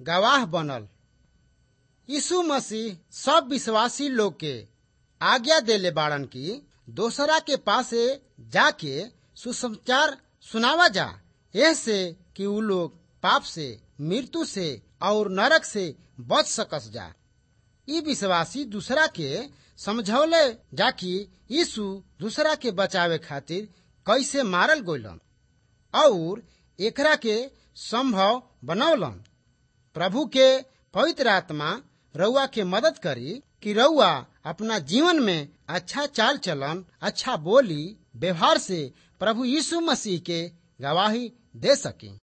गवाह बनल। यीशु मसीह सब विश्वासी लोग के आज्ञा देले बाड़न की दोसरा के पासे जाके सुसमाचार सुनावा जा, ऐसे कि उ लोग पाप से, मृत्यु से और नरक से बच सकस जा। ई विश्वासी दूसरा के समझौले जाकि यीशु दूसरा के बचावे खातिर कैसे मारल गइलन और एकरा के संभव बनौलन। प्रभु के पवित्र आत्मा रउआ के मदद करी कि रउआ अपना जीवन में अच्छा चाल चलन, अच्छा बोली व्यवहार से प्रभु यीशु मसीह के गवाही दे सकी।